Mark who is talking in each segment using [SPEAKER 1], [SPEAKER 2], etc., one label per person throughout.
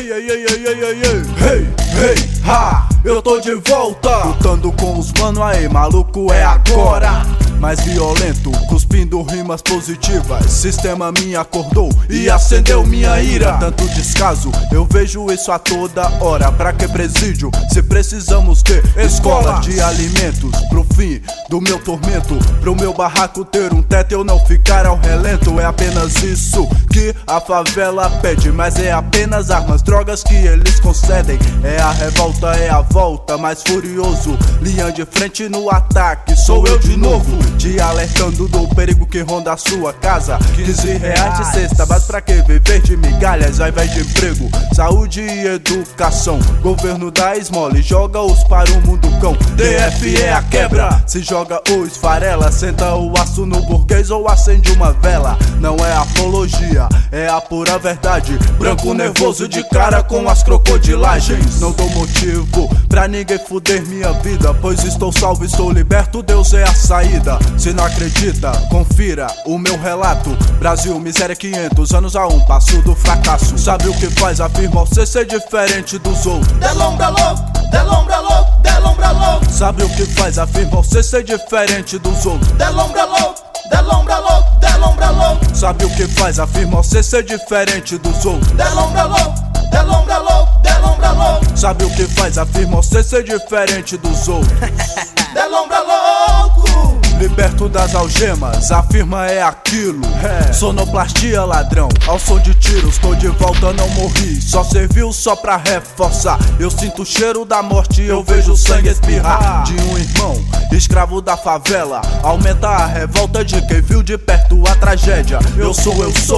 [SPEAKER 1] Ei, ei, ei, ei, ei, ei, ei. Hey, hey, ha, eu tô de volta, lutando com os mano aí, maluco, é agora. Mais violento, cuspindo rimas positivas. Sistema me acordou e acendeu minha ira. Tanto descaso, eu vejo isso a toda hora. Pra que presídio, se precisamos ter escolas de alimentos pro fim do meu tormento, pro meu barraco ter um teto e eu não ficar ao relento. É apenas isso que a favela pede, mas é apenas armas, drogas que eles concedem. É a revolta, é a volta, mais furioso, linha de frente no ataque. Sou eu de novo, te alertando do perigo que ronda a sua casa. 15 reais de cesta, mas pra que viver de migalhas ao invés de emprego, saúde e educação? Governo dá esmola e joga-os para o mundo cão. DF é a quebra, se joga ou esfarela, senta o aço no burguês ou acende uma vela. Não é apologia, é a pura verdade. Branco nervoso de cara com as crocodilagens. Não dou motivo pra ninguém fuder minha vida, pois estou salvo, estou liberto, Deus é a saída. Se não acredita, confira o meu relato. Brasil, miséria, 500 anos a um passo do fracasso. Sabe o que faz afirmar você ser diferente dos outros?
[SPEAKER 2] Delombra louco, delombra louco, delombra louco.
[SPEAKER 1] Sabe o que faz afirmar você ser diferente dos outros?
[SPEAKER 2] Delombra louco, delombra louco, delombra louco.
[SPEAKER 1] Sabe o que faz afirmar você ser diferente dos outros?
[SPEAKER 2] Delombra louco, delombra louco, delombra louco.
[SPEAKER 1] Sabe o que faz afirmar você ser diferente dos outros?
[SPEAKER 2] Delombra louco.
[SPEAKER 1] Liberto das algemas, a firma é aquilo. Sonoplastia, ladrão, ao som de tiros, tô de volta, não morri. Só serviu só pra reforçar. Eu sinto o cheiro da morte, eu vejo o sangue espirrar. De um irmão, escravo da favela, aumenta a revolta de quem viu de perto a tragédia. Eu sou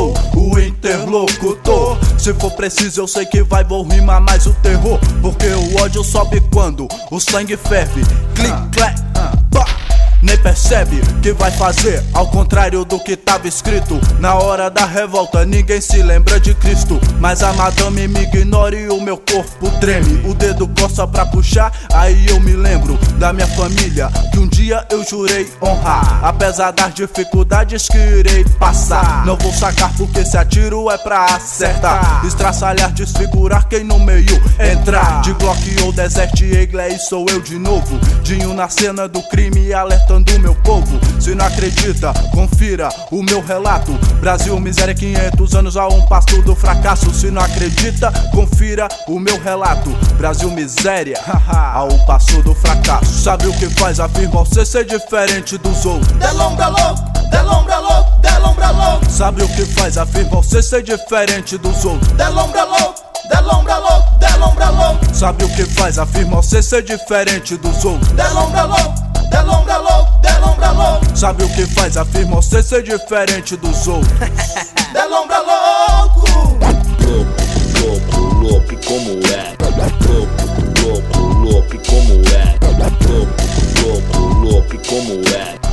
[SPEAKER 1] o interlocutor. Se for preciso eu sei que vou rimar mais o terror, porque o ódio sobe quando o sangue ferve. Clic, clac, pá. Nem percebe que vai fazer ao contrário do que tava escrito. Na hora da revolta ninguém se lembra de Cristo, mas a madame me ignora e o meu corpo treme. O dedo coça pra puxar, aí eu me lembro da minha família que um dia eu jurei honrar, apesar das dificuldades que irei passar. Não vou sacar porque se atiro é pra acertar, estraçalhar, desfigurar quem no meio entrar. De Glock ou Desert Eagle, sou eu de novo, Dinho na cena do crime alertando o meu povo. Se não acredita, confira o meu relato. Brasil, miséria, 500 anos a um passo do fracasso. Se não acredita, confira o meu relato. Brasil, miséria, a um passo do fracasso. Sabe o que faz afirmar você ser diferente dos outros?
[SPEAKER 2] Delombra louco, delombra louco, delombra louco.
[SPEAKER 1] Sabe o que faz afirmar você ser diferente dos outros?
[SPEAKER 2] Delombra louco, delombra louco, delombra louco.
[SPEAKER 1] Sabe o que faz afirmar você ser diferente dos outros?
[SPEAKER 2] Delombra louco, delombra louco, delombra louco.
[SPEAKER 1] Sabe o que faz afirmar você ser diferente dos outros?
[SPEAKER 2] Delombra louco.
[SPEAKER 3] Louco, louco, como é? Louco, louco, como é? Louco, louco, como é?